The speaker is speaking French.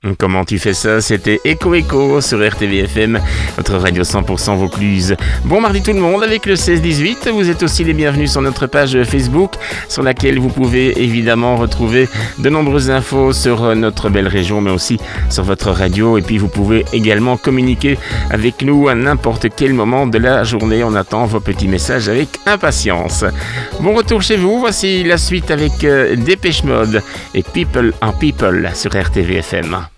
Comment tu fais ça? C'était Echo Echo sur RTVFM, votre radio 100% Vaucluse. Bon mardi tout le monde avec le 16-18. Vous êtes aussi les bienvenus sur notre page Facebook, sur laquelle vous pouvez évidemment retrouver de nombreuses infos sur notre belle région, mais aussi sur votre radio. Et puis vous pouvez également communiquer avec nous à n'importe quel moment de la journée. On attend vos petits messages avec impatience. Bon retour chez vous. Voici la suite avec Dépêche Mode et People en People sur RTVFM.